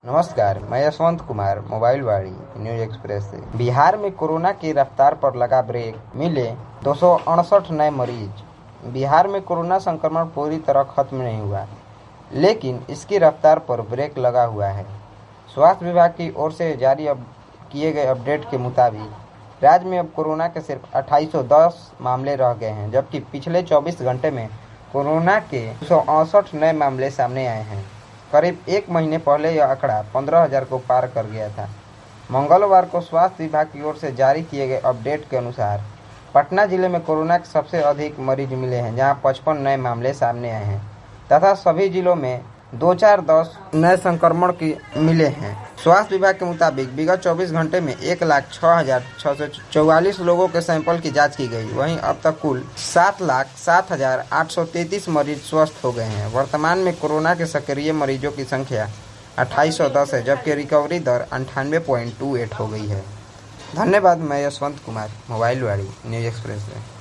नमस्कार, मैं Yashwant Kumar, mobile Vaani news express से। बिहार में कोरोना की रफ्तार पर लगा ब्रेक, मिले 268 नए मरीज। बिहार में कोरोना संक्रमण पूरी तरह खत्म नहीं हुआ, लेकिन इसकी रफ्तार पर ब्रेक लगा हुआ है। स्वास्थ्य विभाग की ओर से जारी किए गए अपडेट के मुताबिक राज्य में अब कोरोना के सिर्फ 2810 मामले रह गए हैं, जबकि पिछले 24 घंटे में कोरोना के 268 नए मामले सामने आए हैं। करीब एक महीने पहले यह आंकड़ा 15,000 को पार कर गया था। मंगलवार को स्वास्थ्य विभाग की ओर से जारी किए गए अपडेट के अनुसार पटना जिले में कोरोना के सबसे अधिक मरीज मिले हैं, जहां 55 नए मामले सामने आए हैं तथा सभी जिलों में 2-4-10 नए संक्रमण की मिले हैं। स्वास्थ्य विभाग के मुताबिक विगत 24 घंटे में 1,06,644 लोगों के सैंपल की जांच की गई। वहीं अब तक कुल 7,07,833 मरीज स्वस्थ हो गए हैं। वर्तमान में कोरोना के सक्रिय मरीजों की संख्या 2810 है, जबकि रिकवरी दर 98.28 हो गई है। धन्यवाद। मैं Yashwant Kumar, mobile Vaani news express से।